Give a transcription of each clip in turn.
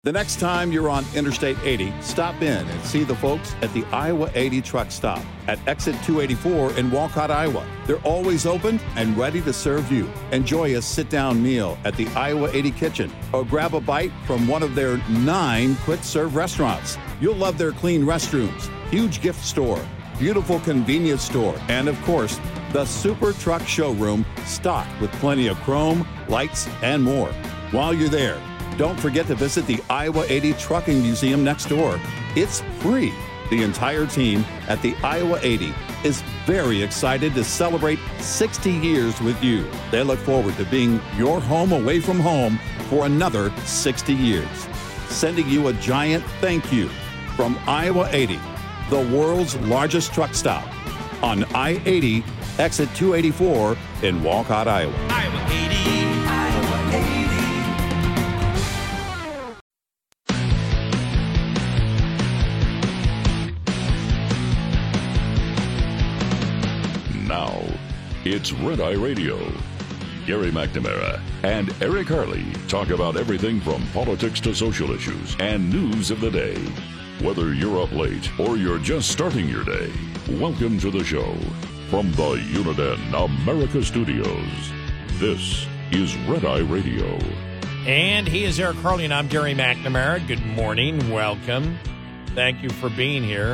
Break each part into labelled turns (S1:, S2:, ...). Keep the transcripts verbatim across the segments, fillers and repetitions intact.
S1: The next time you're on Interstate eighty, stop in and see the folks at the Iowa eighty truck stop at exit two eighty-four in Walcott, Iowa. They're always open and ready to serve you. Enjoy a sit-down meal at the Iowa eighty kitchen or grab a bite from one of their nine quick-serve restaurants. You'll love their clean restrooms, huge gift store, beautiful convenience store, and of course, the Super Truck Showroom stocked with plenty of chrome, lights, and more. While you're there, don't forget to visit the Iowa eighty Trucking Museum next door. It's free. The entire team at the Iowa eighty is very excited to celebrate sixty years with you. They look forward to being your home away from home for another sixty years. Sending you a giant thank you from Iowa eighty, the world's largest truck stop on I eighty, exit two eighty-four in Walcott, Iowa.
S2: Iowa eighty.
S3: Now, it's Red Eye Radio. Gary McNamara and Eric Harley talk about everything from politics to social issues and news of the day. Whether you're up late or you're just starting your day, welcome to the show. From the Uniden America Studios, this is Red Eye Radio.
S4: And he is Eric Harley, and I'm Gary McNamara. Good morning. Welcome. Thank you for being here.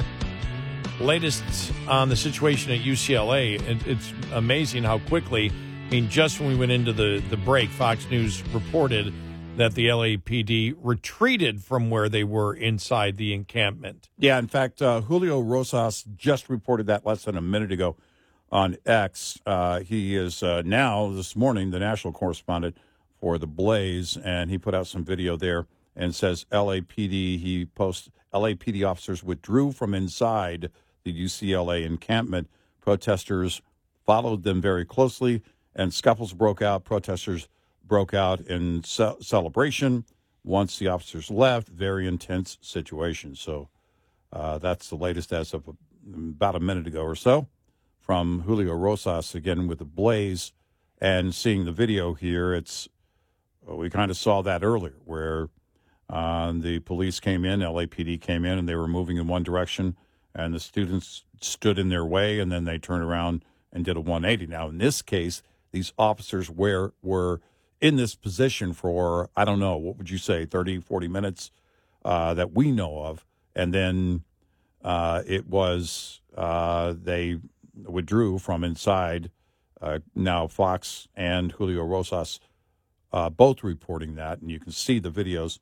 S4: Latest on the situation at U C L A. It, it's amazing how quickly, I mean, just when we went into the, the break, Fox News reported that the L A P D retreated from where they were inside the encampment.
S1: Yeah, in fact, uh, Julio Rosas just reported that less than a minute ago on X. Uh, he is uh, now, this morning, the national correspondent for The Blaze, and he put out some video there and says L A P D, he posts, L A P D officers withdrew from inside the U C L A encampment. Protesters followed them very closely, and scuffles broke out. Protesters broke out in ce- celebration once the officers left. Very intense situation. So uh, that's the latest as of about a minute ago or so from Julio Rosas, again with The Blaze. And seeing the video here, it's we kind of saw that earlier where uh, the police came in, L A P D came in, and they were moving in one direction, and the students stood in their way, and then they turned around and did a one eighty. Now, in this case, these officers were, were in this position for, I don't know, what would you say, thirty, forty minutes uh, that we know of. And then uh, it was, uh, they withdrew from inside. Uh, now Fox and Julio Rosas uh, both reporting that, and you can see the videos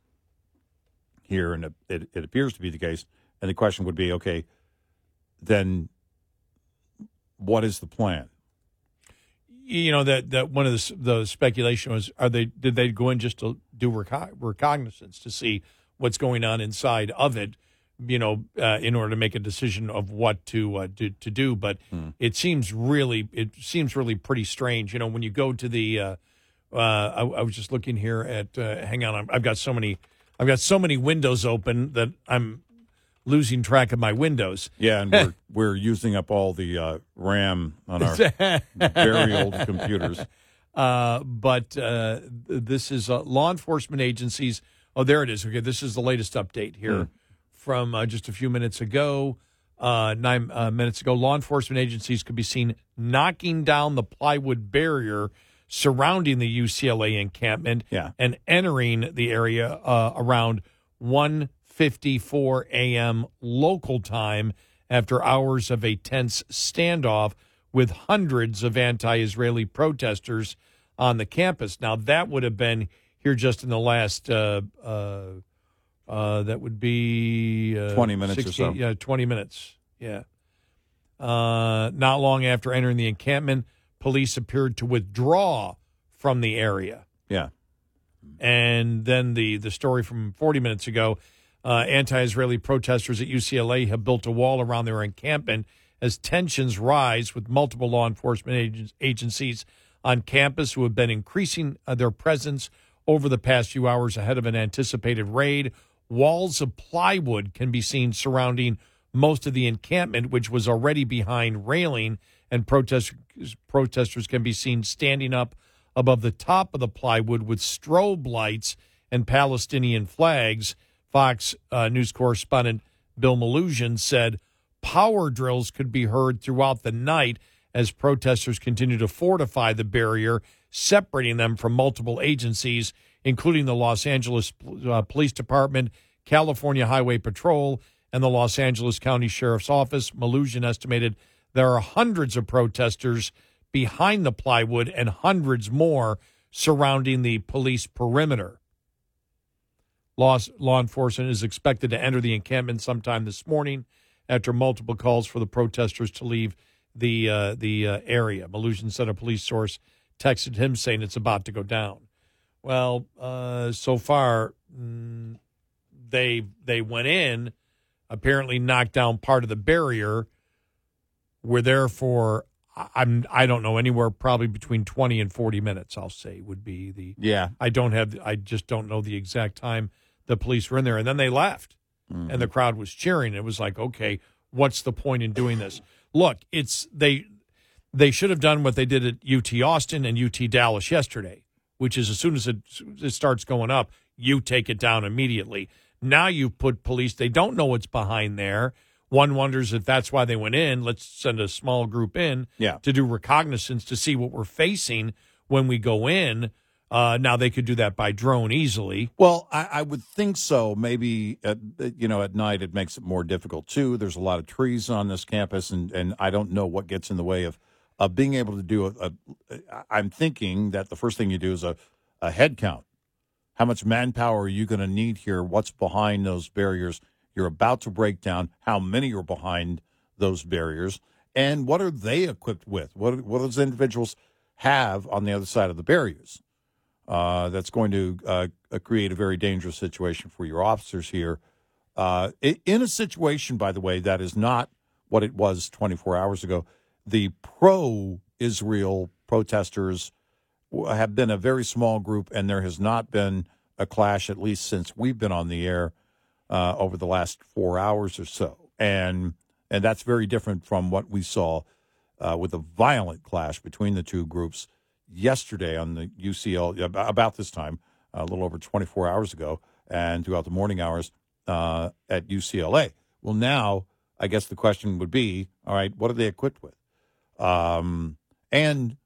S1: here, and it, it, it appears to be the case. And the question would be, okay, then what is the plan?
S4: You know, that, that one of the, the speculation was, are they did they go in just to do recog- recognizance to see what's going on inside of it, you know, uh, in order to make a decision of what to uh, to, to do? But hmm. it seems really it seems really pretty strange. You know, when you go to the, uh, uh, I, I was just looking here at. Uh, hang on, I've got so many, I've got so many windows open that I'm losing track of my windows.
S1: Yeah, and we're we're using up all the uh, RAM on our very old computers.
S4: Uh, but uh, this is uh, law enforcement agencies. Oh, there it is. Okay, this is the latest update here mm. from uh, just a few minutes ago. Uh, nine uh, minutes ago, law enforcement agencies could be seen knocking down the plywood barrier surrounding the U C L A encampment
S1: yeah.
S4: and entering the area uh, around one fifty-four a.m. local time after hours of a tense standoff with hundreds of anti-Israeli protesters on the campus. Now, that would have been here just in the last, uh, uh, uh, that would be... Uh,
S1: twenty minutes
S4: sixty,
S1: or so.
S4: Yeah, twenty minutes, yeah. Uh, not long after entering the encampment, police appeared to withdraw from the area.
S1: Yeah.
S4: And then the, the story from forty minutes ago, Uh, anti-Israeli protesters at U C L A have built a wall around their encampment as tensions rise with multiple law enforcement ag- agencies on campus who have been increasing uh, their presence over the past few hours ahead of an anticipated raid. Walls of plywood can be seen surrounding most of the encampment, which was already behind railing, and protest- protesters can be seen standing up above the top of the plywood with strobe lights and Palestinian flags. Fox uh, News correspondent Bill Maluzhin said power drills could be heard throughout the night as protesters continue to fortify the barrier, separating them from multiple agencies, including the Los Angeles uh, Police Department, California Highway Patrol, and the Los Angeles County Sheriff's Office. Maluzhin estimated there are hundreds of protesters behind the plywood and hundreds more surrounding the police perimeter. Law, law enforcement is expected to enter the encampment sometime this morning after multiple calls for the protesters to leave the uh, the uh, area. Maluzhin said a police source texted him saying it's about to go down. Well, uh, so far, mm, they they went in, apparently knocked down part of the barrier. We're there for, I'm, I don't know, anywhere probably between twenty and forty minutes, I'll say, would be the.
S1: Yeah.
S4: I don't have, I just don't know the exact time the police were in there. And then they left, mm-hmm. and the crowd was cheering. It was like, okay, what's the point in doing this? Look, it's, they, they should have done what they did at U T Austin and U T Dallas yesterday, which is as soon as it, it starts going up, you take it down immediately. Now you put police, they don't know what's behind there. One wonders if that's why they went in. Let's send a small group in
S1: yeah.
S4: to do reconnaissance to see what we're facing when we go in. Uh, now they could do that by drone easily.
S1: Well, I, I would think so. Maybe, at, you know, at night it makes it more difficult, too. There's a lot of trees on this campus, and, and I don't know what gets in the way of, of being able to do a, a – I'm thinking that the first thing you do is a, a head count. How much manpower are you going to need here? What's behind those barriers you're about to break down? How many are behind those barriers? And what are they equipped with? What, what do those individuals have on the other side of the barriers? Uh, that's going to uh, create a very dangerous situation for your officers here. Uh, in a situation, by the way, that is not what it was twenty-four hours ago. The pro-Israel protesters have been a very small group, and there has not been a clash, at least since we've been on the air uh, over the last four hours or so. And and that's very different from what we saw uh, with a violent clash between the two groups yesterday on the U C L, about this time, a little over twenty-four hours ago, and throughout the morning hours uh, at U C L A. Well, now, I guess the question would be, all right, what are they equipped with? Um, and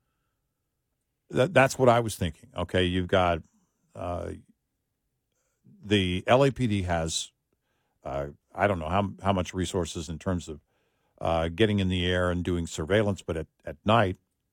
S1: th- that's what I was thinking. Okay, you've got uh, the L A P D has, uh, I don't know how how much resources in terms of uh, getting in the air and doing surveillance, but at, at night,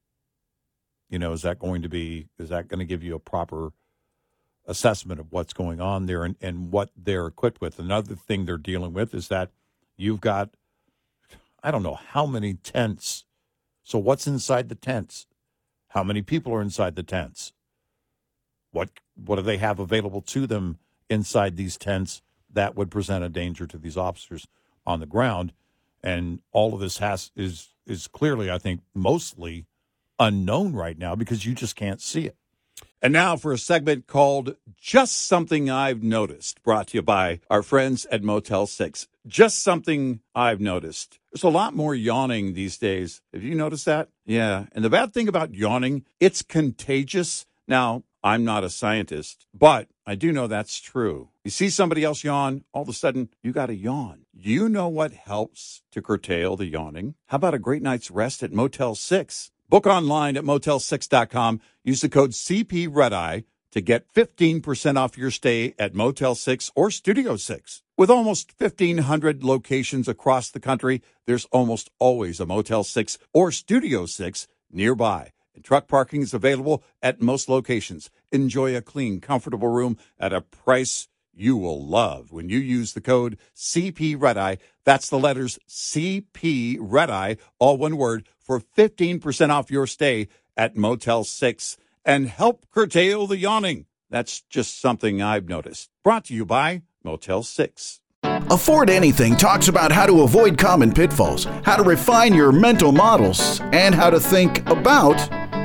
S1: you know, is that going to be, is that going to give you a proper assessment of what's going on there and, and what they're equipped with? Another thing they're dealing with is that you've got, I don't know how many tents. So what's inside the tents? How many people are inside the tents? What what do they have available to them inside these tents that would present a danger to these officers on the ground? And all of this has is is clearly, I think, mostly unknown right now because you just can't see it.
S2: And now for a segment called Just Something I've Noticed, brought to you by our friends at Motel six. Just something I've noticed. There's a lot more yawning these days. Have you noticed that? Yeah. And the bad thing about yawning, it's contagious. Now, I'm not a scientist, but I do know that's true. You see somebody else yawn, all of a sudden, you got to yawn. You know what helps to curtail the yawning? How about a great night's rest at Motel six? Book online at motel six dot com. Use the code C P Red Eye to get fifteen percent off your stay at Motel six or Studio six. With almost fifteen hundred locations across the country, there's almost always a Motel six or Studio six nearby. And truck parking is available at most locations. Enjoy a clean, comfortable room at a price you will love when you use the code C P Red Eye. That's the letters C P Red Eye, all one word, for fifteen percent off your stay at Motel six and help curtail the yawning. That's just something I've noticed. Brought to you by Motel six.
S5: Afford Anything talks about how to avoid common pitfalls, how to refine your mental models, and how to think about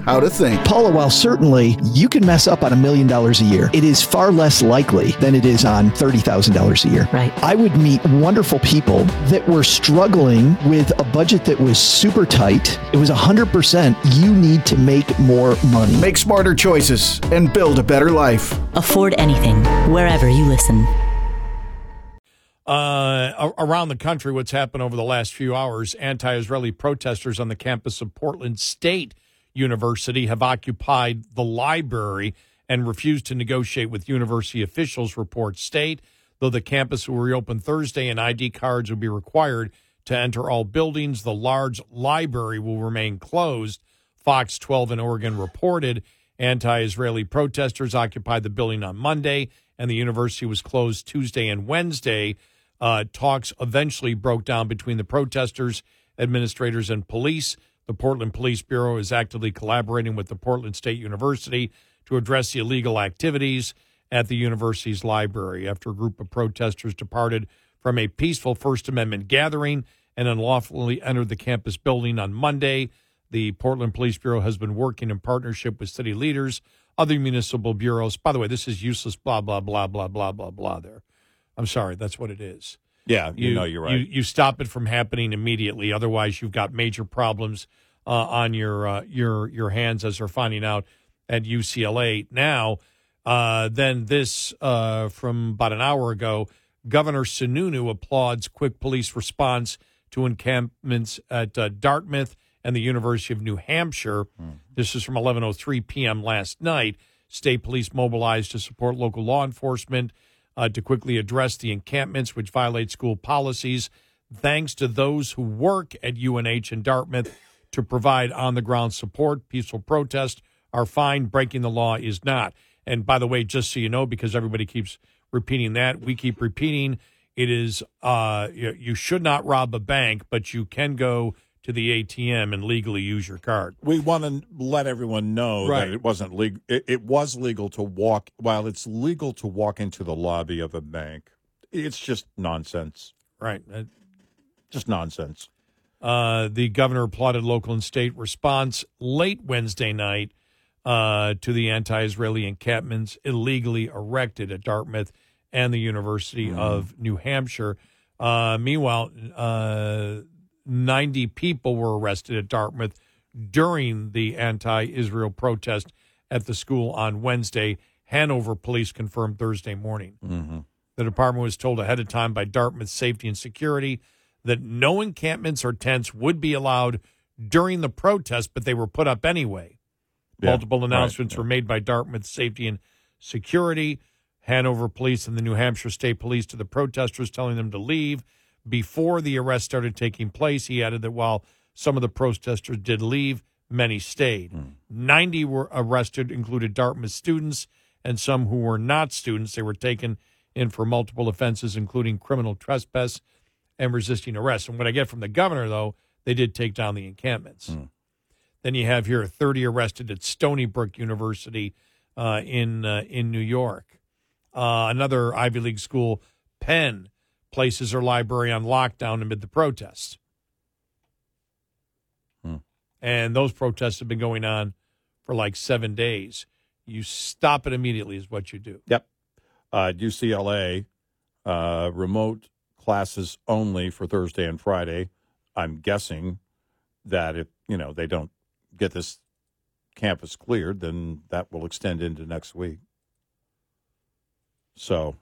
S5: how to think.
S6: Paula, while certainly you can mess up on a million dollars a year, it is far less likely than it is on thirty thousand dollars a year.
S7: Right.
S6: I would meet wonderful people that were struggling with a budget that was super tight. It was one hundred percent you need to make more money.
S5: Make smarter choices and build a better life.
S7: Afford anything, wherever you listen.
S4: Uh, around the country, what's happened over the last few hours, anti-Israeli protesters on the campus of Portland State University have occupied the library and refused to negotiate with university officials, reports State. Though the campus will reopen Thursday and I D cards will be required to enter all buildings, the large library will remain closed. Fox twelve in Oregon reported anti-Israeli protesters occupied the building on Monday, and the university was closed Tuesday and Wednesday. Uh, talks eventually broke down between the protesters, administrators, and police. The Portland Police Bureau is actively collaborating with the Portland State University to address the illegal activities at the university's library after a group of protesters departed from a peaceful First Amendment gathering and unlawfully entered the campus building on Monday. The Portland Police Bureau has been working in partnership with city leaders, other municipal bureaus. By the way, this is useless, blah, blah, blah, blah, blah, blah, blah there. I'm sorry, that's what it is.
S1: Yeah, you, you know you're right.
S4: You, you stop it from happening immediately. Otherwise, you've got major problems uh, on your uh, your your hands, as they're finding out at U C L A now. Uh, then this uh, from about an hour ago, Governor Sununu applauds quick police response to encampments at uh, Dartmouth and the University of New Hampshire. Hmm. This is from eleven oh three p.m. last night. State police mobilized to support local law enforcement uh, to quickly address the encampments, which violate school policies. Thanks to those who work at U N H and Dartmouth to provide on-the-ground support. Peaceful protests are fine. Breaking the law is not. And by the way, just so you know, because everybody keeps repeating that, we keep repeating, it is uh, you, you should not rob a bank, but you can go to the A T M and legally use your card.
S1: We want to let everyone know
S4: Right.
S1: that it wasn't legal. It, it was legal to walk. While it's legal to walk into the lobby of a bank, it's just nonsense.
S4: Right. Uh,
S1: Just nonsense.
S4: Uh, the governor applauded local and state response late Wednesday night uh, to the anti-Israeli encampments illegally erected at Dartmouth and the University mm. of New Hampshire. Uh, meanwhile, uh, ninety people were arrested at Dartmouth during the anti-Israel protest at the school on Wednesday. Hanover police confirmed Thursday morning.
S1: Mm-hmm.
S4: The department was told ahead of time by Dartmouth Safety and Security that no encampments or tents would be allowed during the protest, but they were put up anyway.
S1: Yeah,
S4: Multiple announcements
S1: right, yeah.
S4: were made by Dartmouth Safety and Security, Hanover Police, and the New Hampshire State Police to the protesters, telling them to leave. Before the arrest started taking place, he added that while some of the protesters did leave, many stayed. Mm. ninety were arrested, included Dartmouth students and some who were not students. They were taken in for multiple offenses, including criminal trespass and resisting arrest. And what I get from the governor, though, they did take down the encampments. Mm. Then you have here thirty arrested at Stony Brook University uh, in uh, in New York. Uh, another Ivy League school, Penn, places her library on lockdown amid the protests.
S1: Hmm.
S4: And those protests have been going on for like seven days. You stop it immediately is what you do.
S1: Yep. Uh, U C L A, uh, remote classes only for Thursday and Friday. I'm guessing that if, you know, they don't get this campus cleared, then that will extend into next week. So,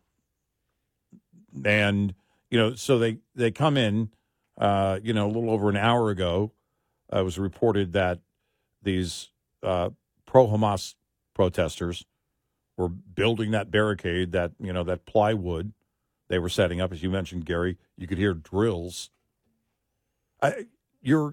S1: and, you know, so they, they come in, uh, you know, a little over an hour ago, uh, it was reported that these uh, pro-Hamas protesters were building that barricade, that, you know, that plywood they were setting up. As you mentioned, Gary, you could hear drills. I, you're,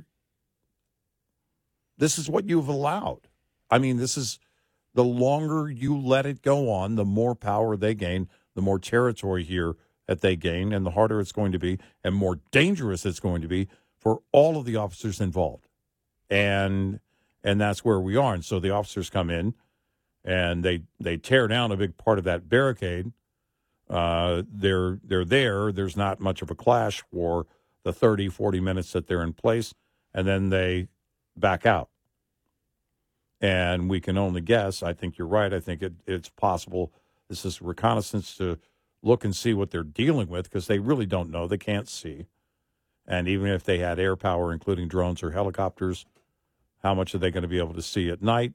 S1: this is what you've allowed. I mean, this is, the longer you let it go on, the more power they gain, the more territory here that they gain, and the harder it's going to be, and more dangerous it's going to be for all of the officers involved. And and that's where we are. And so the officers come in, and they they tear down a big part of that barricade. Uh, they're they're there. There's not much of a clash for the thirty, forty minutes that they're in place, and then they back out. And we can only guess. I think you're right. I think it, it's possible this is reconnaissance to look and see what they're dealing with, because they really don't know. They can't see. And even if they had air power, including drones or helicopters, how much are they going to be able to see at night?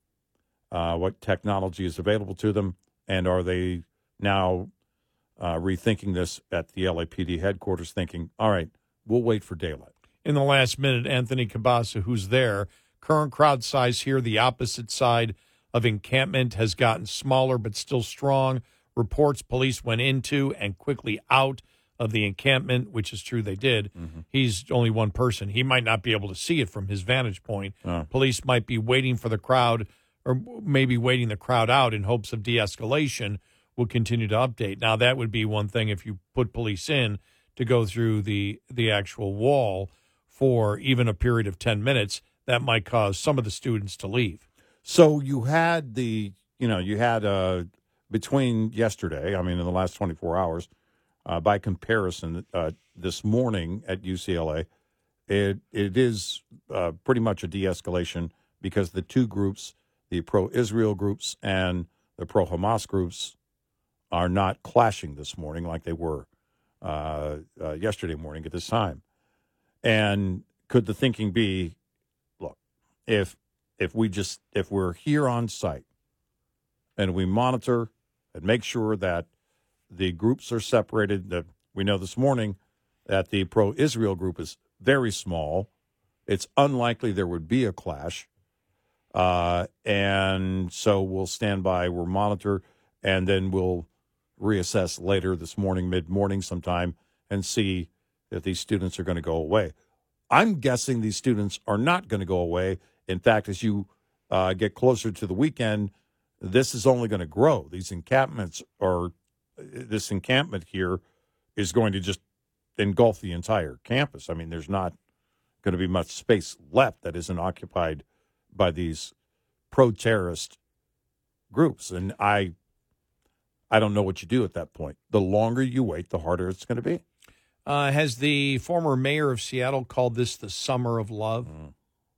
S1: Uh, what technology is available to them? And are they now uh, rethinking this at the L A P D headquarters, thinking, all right, we'll wait for daylight?
S4: In the last minute, Anthony Cabasa, who's there, current crowd size here, the opposite side of encampment has gotten smaller but still strong. Reports police went into and quickly out of the encampment, which is true, they did. Mm-hmm. He's only one person. He might not be able to see it from his vantage point. Oh. Police might be waiting for the crowd, or maybe waiting the crowd out in hopes of de-escalation. We'll continue to update. Now, that would be one thing if you put police in to go through the, the actual wall for even a period of ten minutes. That might cause some of the students to leave.
S1: So you had the, you know, you had uh, between yesterday, I mean, in the last twenty-four hours, uh, by comparison, uh, this morning at U C L A, it it is uh, pretty much a de-escalation, because the two groups, the pro-Israel groups and the pro-Hamas groups, are not clashing this morning like they were uh, uh, yesterday morning at this time. And could the thinking be, look, if if we just if we're here on site and we monitor and make sure that the groups are separated, that we know this morning that the pro-Israel group is very small, it's unlikely there would be a clash, uh, and so we'll stand by, we'll monitor, and then we'll reassess later this morning, mid-morning sometime, and see if these students are going to go away. I'm guessing these students are not going to go away. In fact, as you uh, get closer to the weekend, this is only going to grow. These encampments, or this encampment here, is going to just engulf the entire campus. I mean, there's not going to be much space left that isn't occupied by these pro-terrorist groups. And I, I don't know what you do at that point. The longer you wait, the harder it's going to be.
S4: Uh, has the former mayor of Seattle called this the summer of love?
S1: Mm.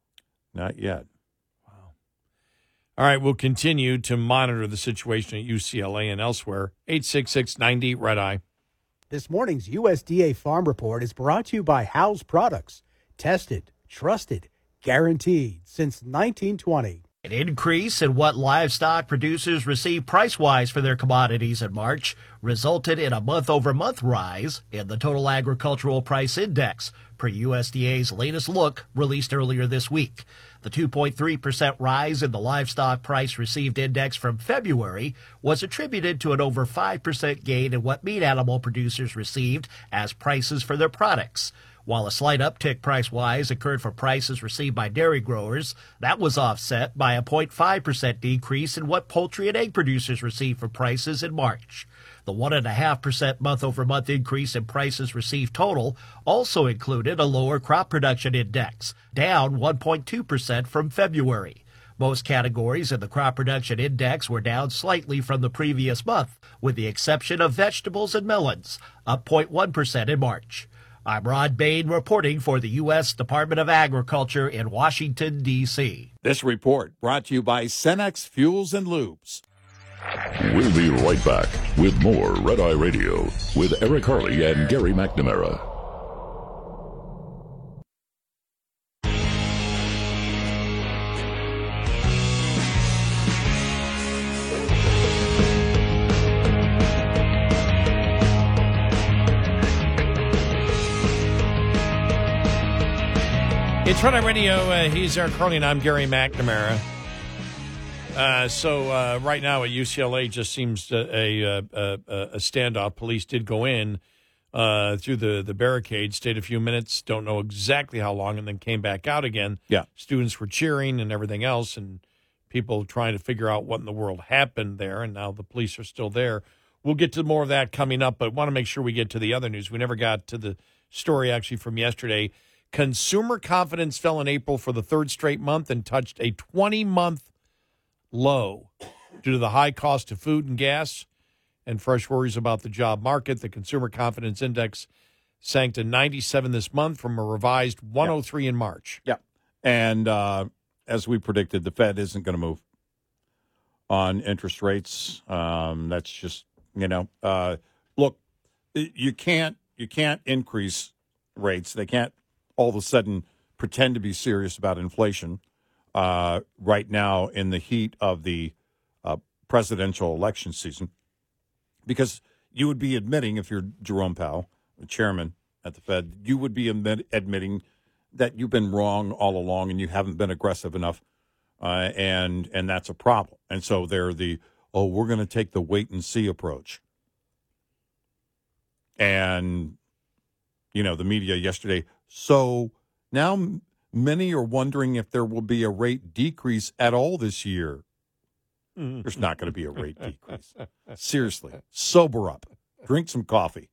S1: Not yet.
S4: Wow. All right, we'll continue to monitor the situation at U C L A and elsewhere. eight six six, ninety, Red Eye.
S8: This morning's U S D A Farm Report is brought to you by House Products. Tested, trusted, guaranteed since nineteen twenty.
S9: An increase in what livestock producers receive price-wise for their commodities in March resulted in a month-over-month rise in the total agricultural price index, per U S D A's latest look released earlier this week. The two point three percent rise in the livestock price received index from February was attributed to an over five percent gain in what meat animal producers received as prices for their products. While a slight uptick price-wise occurred for prices received by dairy growers, that was offset by a zero point five percent decrease in what poultry and egg producers received for prices in March. The one point five percent month-over-month increase in prices received total also included a lower crop production index, down one point two percent from February. Most categories in the crop production index were down slightly from the previous month, with the exception of vegetables and melons, up zero point one percent in March. I'm Rod Bain reporting for the U S Department of Agriculture in Washington, D C
S2: This report brought to you by Cenex Fuels and Lubes.
S3: We'll be right back with more Red Eye Radio with Eric Harley and Gary McNamara.
S4: It's Red Eye Radio. Uh, he's Eric Harley, and I'm Gary McNamara. Uh, so uh, right now at U C L A just seems a, a, a, a standoff. Police did go in uh, through the, the barricade, stayed a few minutes, don't know exactly how long, and then came back out again.
S1: Yeah.
S4: Students were cheering and everything else, and people trying to figure out what in the world happened there, and now the police are still there. We'll get to more of that coming up, but want to make sure we get to the other news. We never got to the story actually from yesterday. Consumer confidence fell in April for the third straight month and touched a twenty-month low due to the high cost of food and gas and fresh worries about the job market. The Consumer Confidence Index sank to ninety-seven this month from a revised one oh three
S1: yep.
S4: in March.
S1: Yeah. And uh, as we predicted, the Fed isn't going to move on interest rates. Um, that's just, you know, uh, look, you can't you can't increase rates. They can't all of a sudden pretend to be serious about inflation uh, right now in the heat of the uh, presidential election season, because you would be admitting, if you're Jerome Powell, the chairman at the Fed, you would be admit, admitting that you've been wrong all along and you haven't been aggressive enough, uh, and and that's a problem. And so they're the, oh, we're going to take the wait and see approach. And, you know, the media yesterday, so now many are wondering if there will be a rate decrease at all this year. There's not going to be a rate decrease. Seriously, sober up. Drink some coffee.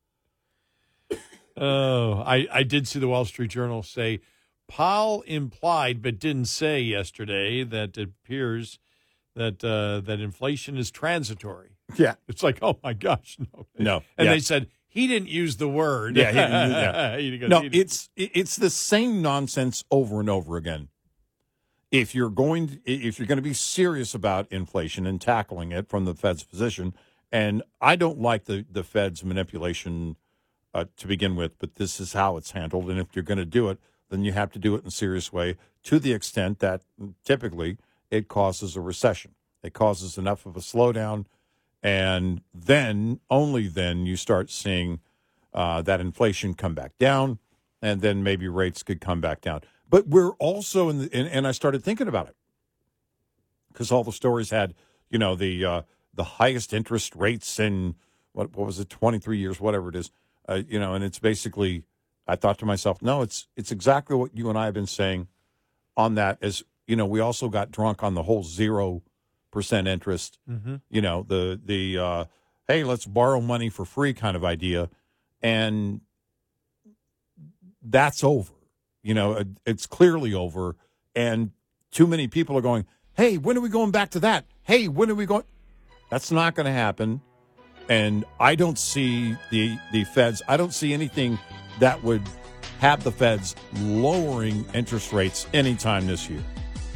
S4: Oh, I, I did see the Wall Street Journal say Powell implied but didn't say yesterday that it appears that uh, that inflation is transitory.
S1: Yeah.
S4: It's like, oh, my gosh, no.
S1: No.
S4: And
S1: yeah.
S4: they said he didn't use the word.
S1: Yeah, he didn't use that.
S4: He goes,
S1: no,
S4: he didn't.
S1: it's it's the same nonsense over and over again. If you're going to, if you're going to be serious about inflation and tackling it from the Fed's position, and I don't like the, the Fed's manipulation uh, to begin with, but this is how it's handled. And if you're going to do it, then you have to do it in a serious way, to the extent that typically it causes a recession. It causes enough of a slowdown, and then, only then, you start seeing uh, that inflation come back down, and then maybe rates could come back down. But we're also in, the, and, and I started thinking about it because all the stories had, you know, the uh, the highest interest rates in what what was it, twenty-three years, whatever it is, uh, you know, and it's basically, I thought to myself, no, it's it's exactly what you and I have been saying on that. As you know, we also got drunk on the whole zero percent interest,
S4: mm-hmm.
S1: you know, the the uh, hey, let's borrow money for free kind of idea, and that's over. You know, it's clearly over, and too many people are going, hey, when are we going back to that? Hey, when are we going? That's not going to happen, and I don't see the, the Feds, I don't see anything that would have the Feds lowering interest rates anytime this year.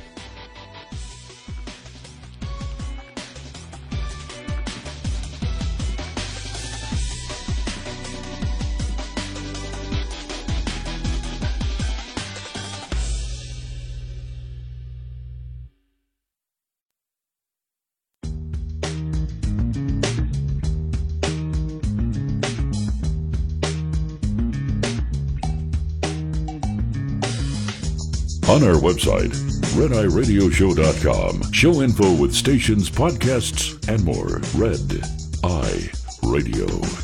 S3: On our website, red eye radio show dot com. Show info with stations, podcasts, and more. Red Eye Radio.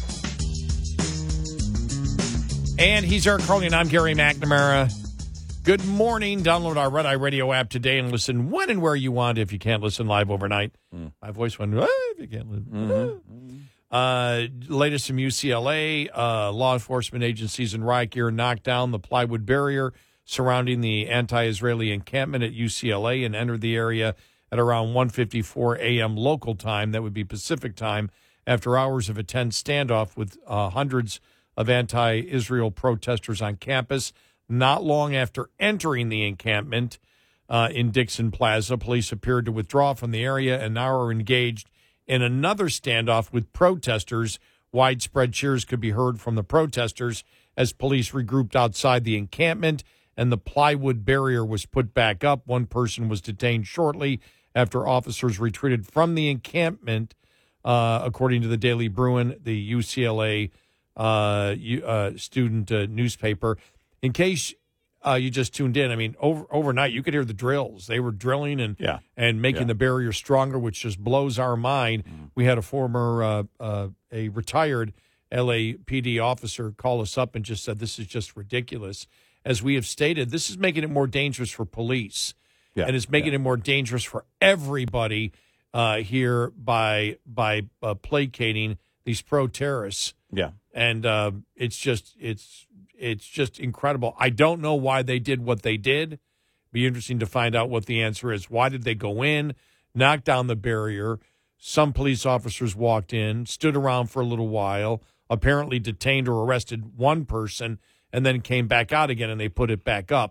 S4: And he's Eric Carly, and I'm Gary McNamara. Good morning. Download our Red Eye Radio app today and listen when and where you want if you can't listen live overnight. Mm. My voice went, ah, if you can't listen. Mm-hmm. Uh, latest from U C L A, uh, law enforcement agencies in riot gear knocked down the plywood barrier surrounding the anti-Israeli encampment at U C L A and entered the area at around one fifty-four a.m. local time. That would be Pacific time, after hours of a tense standoff with uh, hundreds of anti-Israel protesters on campus. Not long after entering the encampment uh, in Dixon Plaza, police appeared to withdraw from the area and now are engaged in another standoff with protesters. Widespread cheers could be heard from the protesters as police regrouped outside the encampment and the plywood barrier was put back up. One person was detained shortly after officers retreated from the encampment, uh, according to the Daily Bruin, the U C L A uh, uh, student uh, newspaper. In case uh, you just tuned in, I mean, over, overnight you could hear the drills. They were drilling and
S1: yeah.
S4: and making
S1: yeah.
S4: the barrier stronger, which just blows our mind. Mm. We had a former, uh, uh, a retired L A P D officer call us up and just said, this is just ridiculous. As we have stated, this is making it more dangerous for police, yeah, and it's making yeah. it more dangerous for everybody uh, here by by uh, placating these pro-terrorists.
S1: Yeah,
S4: and uh, it's just it's it's just incredible. I don't know why they did what they did. Be interesting to find out what the answer is. Why did they go in, knock down the barrier? Some police officers walked in, stood around for a little while, apparently detained or arrested one person, and then came back out again and they put it back up.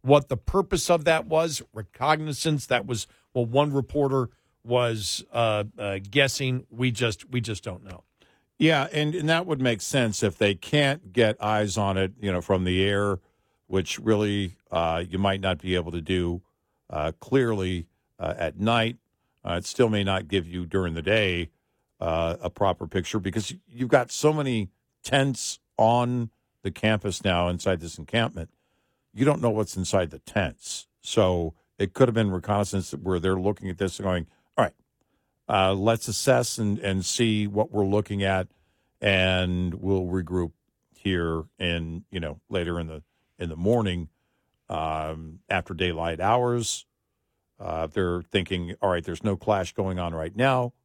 S4: What the purpose of that was, recognizance, that was what one reporter was uh, uh, guessing. We just we just don't know.
S1: Yeah, and, and that would make sense if they can't get eyes on it, you know, from the air, which really uh, you might not be able to do uh, clearly uh, at night. Uh, it still may not give you during the day uh, a proper picture because you've got so many tents on the campus now inside this encampment. You don't know what's inside the tents. So it could have been reconnaissance where they're looking at this and going, all right, uh, let's assess and, and see what we're looking at, and we'll regroup here in, you know, later in the in the morning um, after daylight hours. Uh, they're thinking, all right, there's no clash going on right now,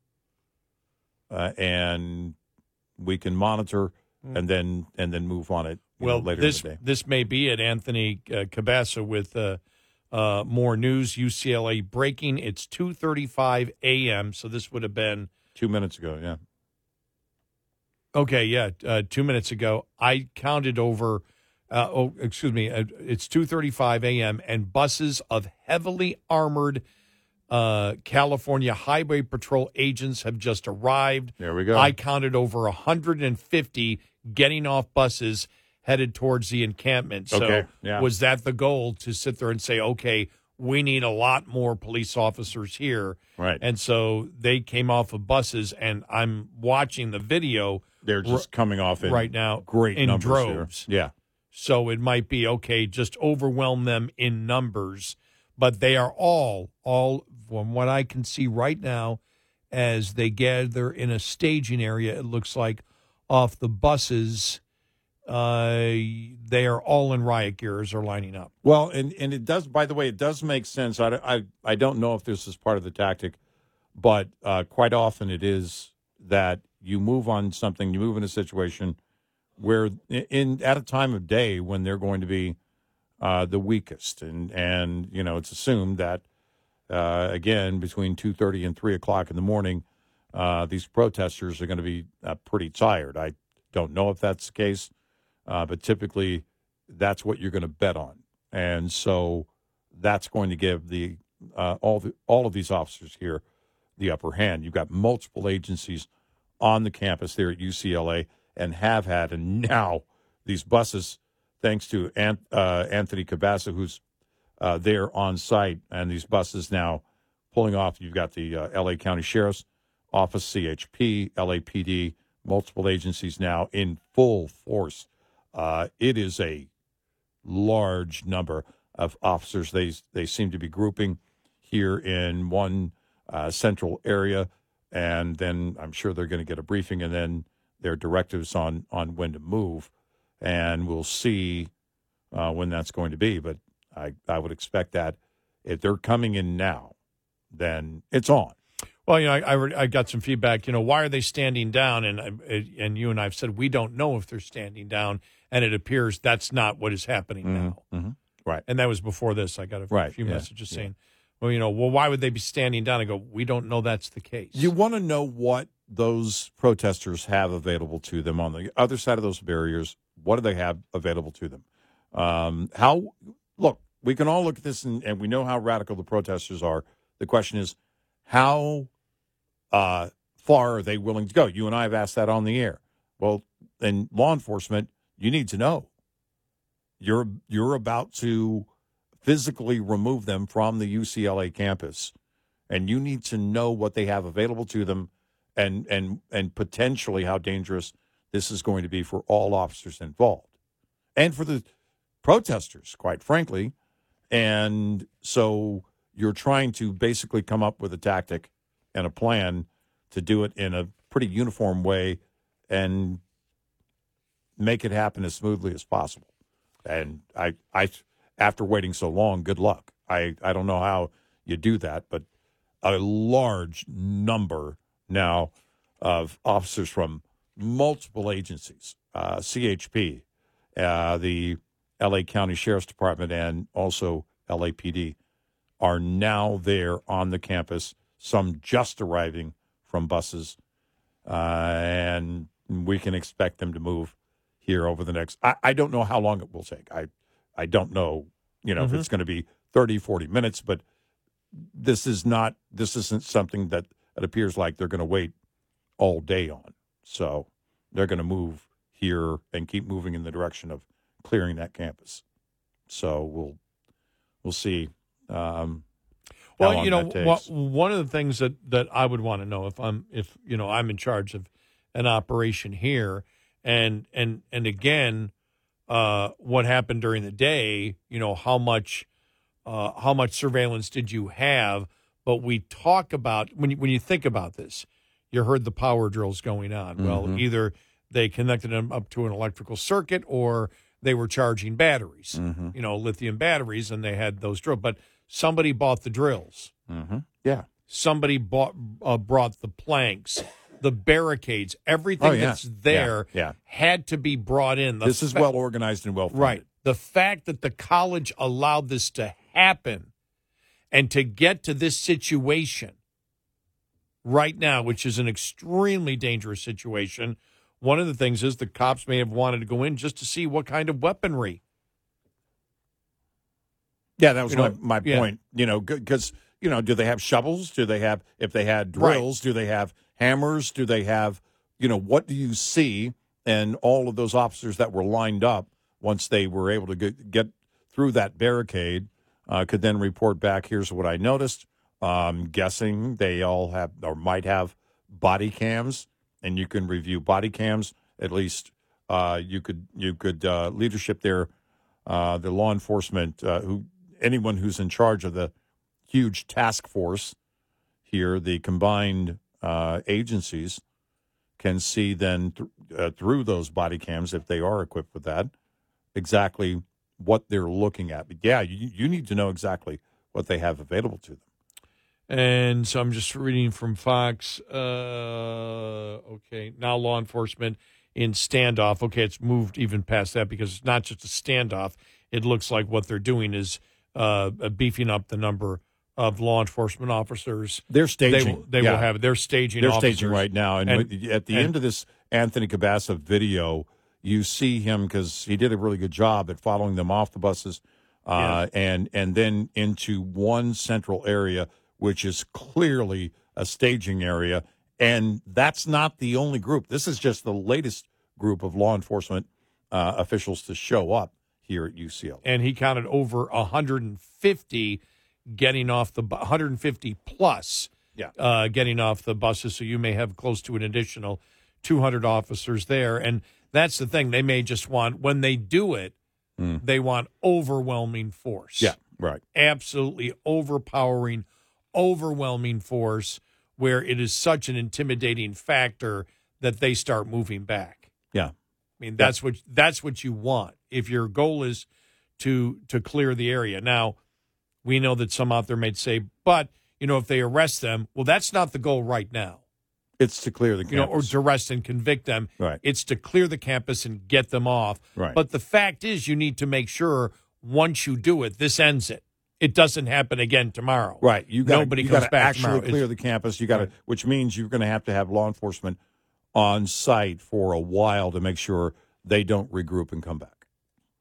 S1: uh, and we can monitor and then and then move on it you
S4: well,
S1: know, later
S4: this,
S1: in the day.
S4: This may be it. Anthony uh, Cabasa with uh, uh, more news. U C L A breaking. It's two thirty-five a.m., so this would have been...
S1: Two minutes ago, yeah.
S4: Okay, yeah, uh, two minutes ago. I counted over... Uh, oh, excuse me. Uh, it's two thirty-five a.m., and buses of heavily armored uh, California Highway Patrol agents have just arrived.
S1: There we go.
S4: I counted over one hundred fifty getting off buses headed towards the encampment. So
S1: okay. yeah.
S4: was that the goal, to sit there and say, okay, we need a lot more police officers here?
S1: Right.
S4: And so they came off of buses, and I'm watching the video.
S1: They're just r- coming off in
S4: right now
S1: great
S4: in
S1: numbers
S4: droves.
S1: Here. Yeah.
S4: So it might be, okay, just overwhelm them in numbers. But they are all, all from what I can see right now, as they gather in a staging area, it looks like off the buses, uh, they are all in riot gears or lining up.
S1: Well, and, and it does, by the way, it does make sense. I, I, I don't know if this is part of the tactic, but uh, quite often it is that you move on something, you move in a situation where in at a time of day when they're going to be uh, the weakest. And, and, you know, it's assumed that, uh, again, between two thirty and three o'clock in the morning, uh, these protesters are going to be uh, pretty tired. I don't know if that's the case, uh, but typically that's what you're going to bet on. And so that's going to give the uh, all the all of these officers here the upper hand. You've got multiple agencies on the campus there at U C L A, and have had, and now these buses, thanks to Ant, uh, Anthony Cabasa, who's uh, there on site, and these buses now pulling off. You've got the uh, L A County Sheriff's Office, C H P, L A P D, multiple agencies now in full force. Uh, it is a large number of officers. They they seem to be grouping here in one uh, central area, and then I'm sure they're going to get a briefing, and then their directives on, on when to move, and we'll see uh, when that's going to be. But I, I would expect that if they're coming in now, then it's on.
S4: Well, you know, I, I, I got some feedback, you know, why are they standing down? And I, and you and I have said we don't know if they're standing down, and it appears that's not what is happening
S1: mm-hmm.
S4: now.
S1: Mm-hmm. Right.
S4: And that was before this. I got a
S1: right.
S4: few
S1: yeah.
S4: messages
S1: yeah.
S4: saying, well, you know, well, why would they be standing down? I go, we don't know that's the case.
S1: You want to know what those protesters have available to them on the other side of those barriers. What do they have available to them? Um, how, look, we can all look at this and, and we know how radical the protesters are. The question is, how uh, far are they willing to go? You and I have asked that on the air. Well, in law enforcement, you need to know. You're you're about to physically remove them from the U C L A campus, and you need to know what they have available to them, and and and potentially how dangerous this is going to be for all officers involved, and for the protesters, quite frankly. And so you're trying to basically come up with a tactic and a plan to do it in a pretty uniform way and make it happen as smoothly as possible. And I, I, after waiting so long, good luck. I, I don't know how you do that, but a large number now of officers from multiple agencies, uh, C H P, uh, the L A County Sheriff's Department, and also L A P D, are now there on the campus, some just arriving from buses, uh, and we can expect them to move here over the next, I, I don't know how long it will take. I I don't know you know,
S4: Mm-hmm.
S1: if it's going to be thirty, forty minutes, but this is not, this isn't something that it appears like they're going to wait all day on. So they're going to move here and keep moving in the direction of clearing that campus. So we'll, we'll see. Um, how
S4: Well,
S1: long
S4: you know,
S1: that
S4: wha-
S1: takes.
S4: one of the things that, that I would want to know if I'm if you know I'm in charge of an operation here, and and and again, uh, what happened during the day? You know, how much uh, how much surveillance did you have? But we talk about when you, when you think about this, you heard the power drills going on. Well,
S1: Mhm.
S4: either they connected them up to an electrical circuit or they were charging batteries,
S1: Mhm.
S4: you know, lithium batteries, and they had those drills. But somebody bought the drills.
S1: Mm-hmm. Yeah.
S4: Somebody bought uh, brought the planks, the barricades, everything
S1: Oh, yeah.
S4: that's there
S1: Yeah, yeah.
S4: had to be brought in. The
S1: This is
S4: fa-
S1: well organized and well funded.
S4: right. The fact that the college allowed this to happen and to get to this situation right now, which is an extremely dangerous situation. One of the things is the cops may have wanted to go in just to see what kind of weaponry.
S1: Yeah, that was
S4: You
S1: my,
S4: know,
S1: my
S4: yeah.
S1: point. You know, because, you know, do they have shovels? Do they have, if they had drills, do they have hammers? Do they have, you know, what do you see? And all of those officers that were lined up, once they were able to get, get through that barricade, uh, could then report back, here's what I noticed. Um, guessing they all have or might have body cams, and you can review body cams. At least uh, you could, you could uh, leadership there, uh, the law enforcement, uh, who anyone who's in charge of the huge task force here, the combined uh, agencies, can see then th- uh, through those body cams, if they are equipped with that, exactly what they're looking at. But yeah, you, you need to know exactly what they have available to them.
S4: And so I'm just reading from Fox. Uh, okay, now law enforcement in standoff. Okay, it's moved even past that because it's not just a standoff. It looks like what they're doing is uh, beefing up the number of law enforcement officers.
S1: They're
S4: They,
S1: staging.
S4: will- they
S1: yeah.
S4: will have. They're staging.
S1: They're
S4: officers.
S1: staging right now. And,
S4: And-
S1: with- at the
S4: and-
S1: end of this Anthony Cabasa video, you see him because he did a really good job at following them off the buses uh, and and then into one central area, which is clearly a staging area. And that's not the only group. This is just the latest group of law enforcement uh, officials to show up here at U C L A.
S4: And he counted over one hundred fifty getting off the bu- one hundred fifty plus.
S1: Yeah.
S4: Uh, getting off the buses, so you may have close to an additional two hundred officers there. And that's the thing. They may just want, when they do it,
S1: Mm.
S4: they want overwhelming force.
S1: Yeah, right.
S4: Absolutely overpowering, overwhelming force where it is such an intimidating factor that they start moving back.
S1: Yeah.
S4: I mean, that's what that's what you want. If your goal is to to clear the area. Now, we know that some out there may say, but, you know, if they arrest them, well, that's not the goal right now.
S1: It's to clear the campus.
S4: You know, or to arrest and convict them.
S1: Right.
S4: It's to clear the campus and get them off.
S1: Right.
S4: But the fact is, you need to make sure once you do it, this ends it. It doesn't happen again tomorrow.
S1: Right. You got
S4: Nobody
S1: you
S4: comes
S1: gotta
S4: back
S1: actually
S4: tomorrow.
S1: clear
S4: It's-
S1: the campus. You got to,
S4: Right.
S1: which means you're going to have to have law enforcement on site for a while to make sure they don't regroup and come back.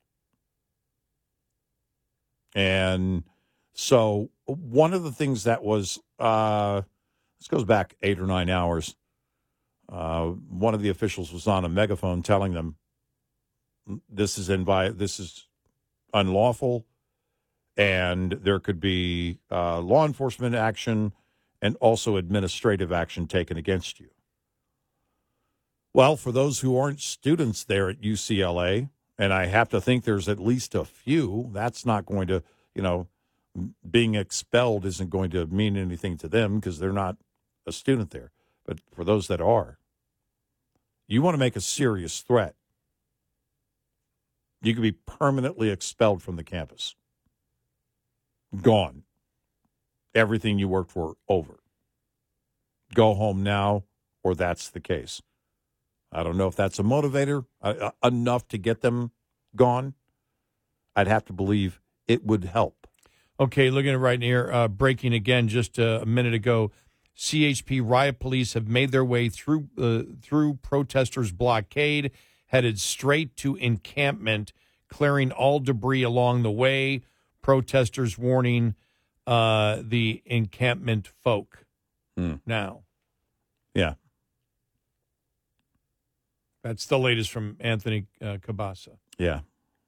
S1: And so one of the things that was, uh, this goes back eight or nine hours. Uh, one of the officials was on a megaphone telling them this is invi- this is unlawful, and there could be uh, law enforcement action and also administrative action taken against you. Well, for those who aren't students there at U C L A, and I have to think there's at least a few, that's not going to, you know, being expelled isn't going to mean anything to them because they're not a student there. But for those that are, you want to make a serious threat, you could be permanently expelled from the campus. Gone. Everything you worked for, over. Go home now, or that's the case. I don't know if that's a motivator uh, enough to get them gone. I'd have to believe it would help.
S4: Okay, looking at it right here, uh, breaking again just uh, a minute ago. C H P riot police have made their way through uh, through protesters' blockade, headed straight to encampment, clearing all debris along the way. protesters warning uh, the encampment folk
S1: Hmm.
S4: now.
S1: Yeah.
S4: That's the latest from Anthony uh, Cabasa.
S1: Yeah.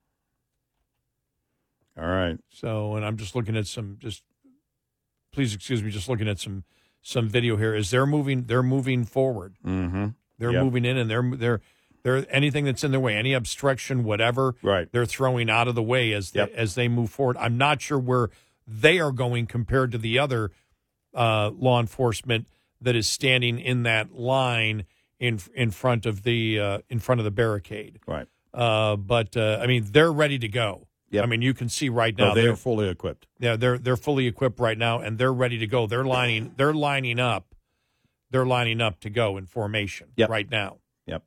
S1: All right.
S4: So, and I'm just looking at some, just please excuse me, just looking at some some video here. Is they're moving? They're moving forward.
S1: Mm-hmm.
S4: They're
S1: Yep.
S4: moving in, and they're they're they're anything that's in their way, any obstruction, whatever.
S1: Right.
S4: They're throwing out of the way as
S1: Yep.
S4: they, as they move forward. I'm not sure where they are going compared to the other uh, law enforcement that is standing in that line in in front of the uh, in front of the barricade.
S1: Right.
S4: Uh, but uh, I mean, they're ready to go.
S1: Yep.
S4: I mean, you can see right now
S1: No, they
S4: they're
S1: are fully equipped.
S4: yeah they're they're fully equipped right now, and they're ready to go. They're lining they're lining up. They're lining up to go in formation
S1: Yep.
S4: right now.
S1: Yep.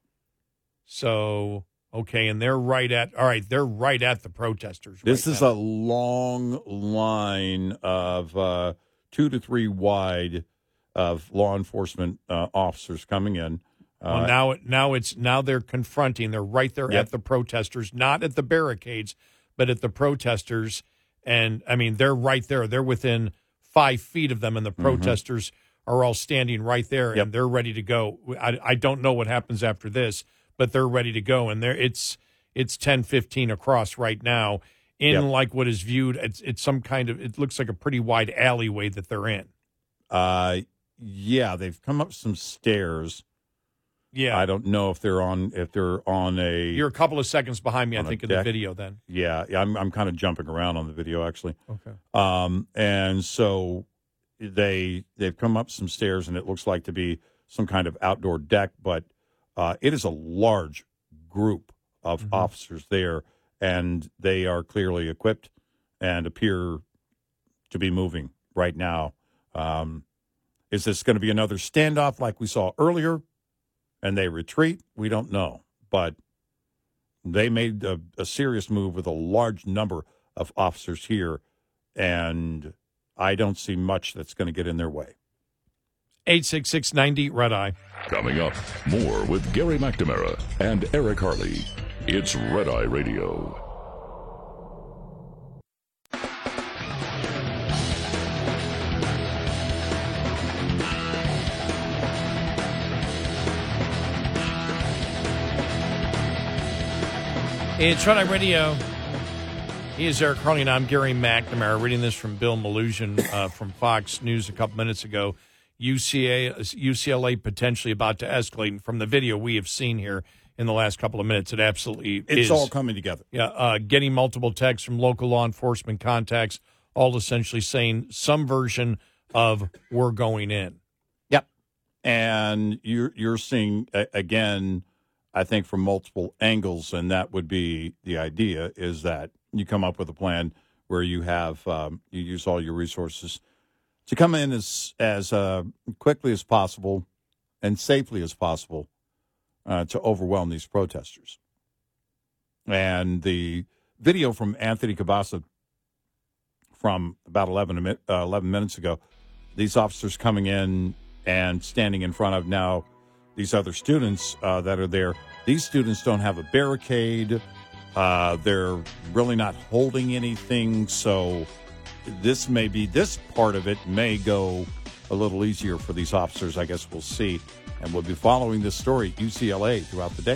S4: So okay, and they're right at all right. They're right at the protesters.
S1: This
S4: right
S1: is
S4: now.
S1: a long line of uh, two to three wide of law enforcement uh, officers coming in. Uh,
S4: Well, now, now it's now they're confronting. They're right there
S1: Yep.
S4: at the protesters, not at the barricades, but at the protesters. And I mean, they're right there. They're within five feet of them, and the protesters are all standing right there,
S1: Yep.
S4: and they're ready to go. I, I don't know what happens after this, but they're ready to go. And there, it's it's ten fifteen across right now in
S1: Yep.
S4: like what is viewed. It's it's some kind of. It looks like a pretty wide alleyway that they're in.
S1: uh, yeah, they've come up some stairs.
S4: Yeah,
S1: I don't know if they're on if they're on a.
S4: you're a couple of seconds behind me. I
S1: on a
S4: think in the
S1: deck.
S4: video. Then
S1: Yeah, yeah, I'm I'm kind of jumping around on the video actually.
S4: okay.
S1: Um, and so they they've come up some stairs, and it looks like to be some kind of outdoor deck, but uh, it is a large group of
S4: Mhm.
S1: officers there, and they are clearly equipped and appear to be moving right now. Um, is this going to be another standoff like we saw earlier, and they retreat? We don't know, but they made a, a serious move with a large number of officers here, and I don't see much that's going to get in their way.
S4: eight six six ninety Red Eye.
S3: Coming up, more with Gary McNamara and Eric Harley. It's Red Eye Radio.
S4: It's Red Eye Radio. He is Eric Harley, and I'm Gary McNamara. Reading this from Bill Maluzhin uh, from Fox News a couple minutes ago. U C A, U C L A potentially about to escalate. And from the video we have seen here in the last couple of minutes, it absolutely
S1: It's
S4: is.
S1: all coming together.
S4: Yeah, uh, getting multiple texts from local law enforcement contacts, all essentially saying some version of "we're going in."
S1: Yep. And you're you're seeing uh, again, I think from multiple angles, and that would be the idea is that you come up with a plan where you have um, you use all your resources to come in as as uh, quickly as possible and safely as possible uh, to overwhelm these protesters. And the video from Anthony Cabasa from about eleven, uh, eleven minutes ago, these officers coming in and standing in front of now these other students uh, that are there. These students don't have a barricade. Uh, they're really not holding anything. So this may be, this part of it may go a little easier for these officers. I guess we'll see. And we'll be following this story at U C L A throughout the day.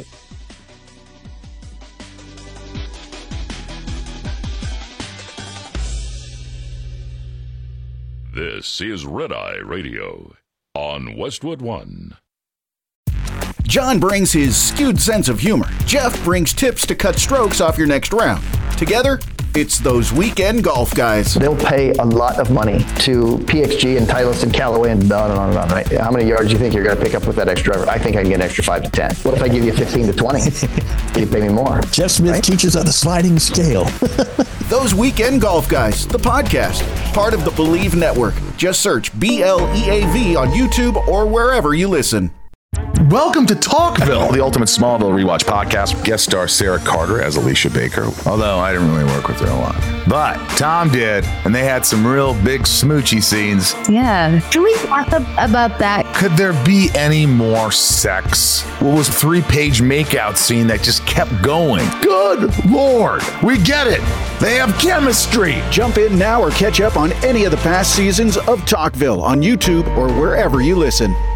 S3: This is Red Eye Radio on Westwood One.
S5: John brings his skewed sense of humor. Jeff brings tips to cut strokes off your next round. Together, it's those weekend golf guys.
S6: They'll pay a lot of money to P X G and Titleist and Callaway and on and on and on, right? How many yards do you think you're going to pick up with that extra driver? I think I can get an extra five to ten. What if I give you fifteen to twenty? You pay me more.
S10: Jeff Smith
S6: Right?
S10: teaches on a sliding scale.
S5: Those Weekend Golf Guys, the podcast, part of the Believe Network. Just search B L E A V on YouTube or wherever you listen.
S10: welcome to Talkville.
S11: The Ultimate Smallville Rewatch Podcast. Guest star Sarah Carter as Alicia Baker. Although I didn't really work with her a lot. But Tom did, and they had some real big smoochy scenes.
S12: Yeah. Can we talk about that?
S11: Could there be any more sex? What was a three-page makeout scene that just kept going? Good Lord. We get it. They have chemistry.
S5: Jump in now or catch up on any of the past seasons of Talkville on YouTube or wherever you listen.